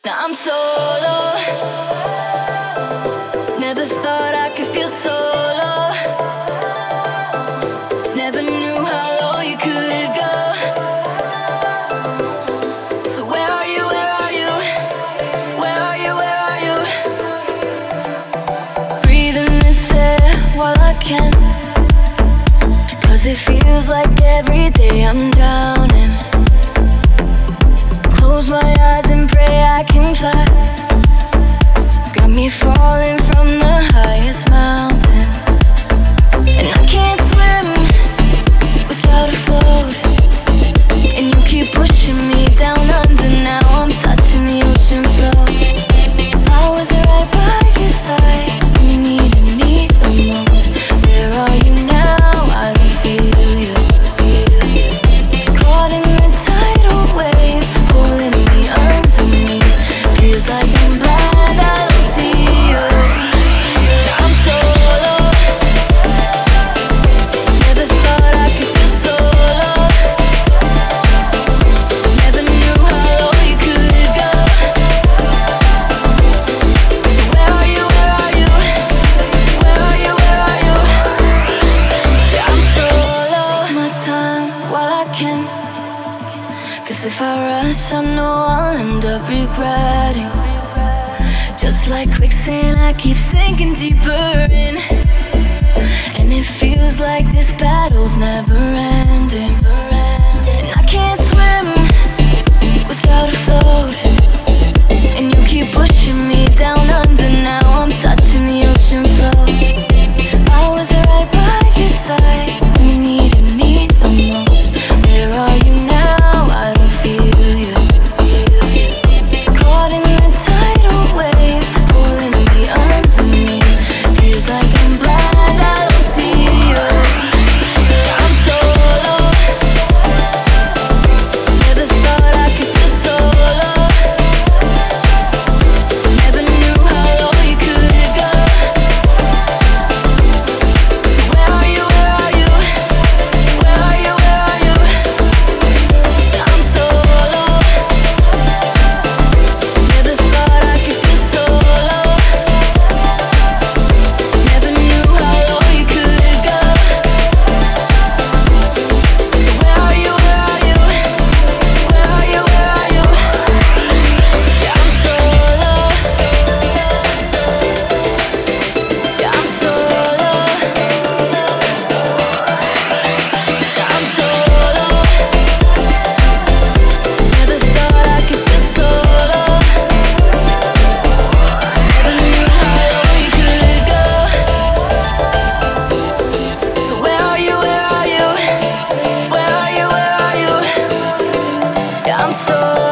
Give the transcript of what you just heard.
Now I'm solo. Never thought I could feel solo. Never knew how low you could go. So where are you, where are you? Where are you, where are you? Breathing this air while I can, 'cause it feels like every day I'm drowning. Close my eyes and pray I can fly. Got me falling from the highest mountain, and I can't swim without a float. And you keep pushing me down under. Now I'm touching the ocean floor. I was right by your side when you needed me the most. Where are you now? I don't feel you. Caught in the tidal wave, pulling me underneath. Feels like I'm blind, I don't see you. Now I'm solo. Never thought I could feel solo. Never knew how low you could go. So where are you, where are you? Where are you, where are you? Yeah, I'm solo. Take my time while I can, 'cause if I rush I know I'll end up regretting. Just like quicksand I keep sinking deeper in, and it feels like this battle's never ending. And I can't swim without a float, and you keep pushing me down under. Now I'm touching the ocean floor. I was right by your side when you needed me the most. Where are you now? I don't feel you. Caught in the tidal wave, pulling me underneath. Feels like I'm blind, I don't see you. I'm solo. Never thought I could feel solo. Never knew how low you could go. So where are you, where are you? Where are you, where are you? I'm solo. Never thought I could feel solo. Never knew how low you could go. So where are you, where are you? Where are you, where are you? Yeah, I'm solo. Yeah, I'm solo. Yeah, I'm solo. Never thought I could feel solo. Never knew how low you could go. So where are you, where are you? Where are you, where are you? Yeah, I'm solo.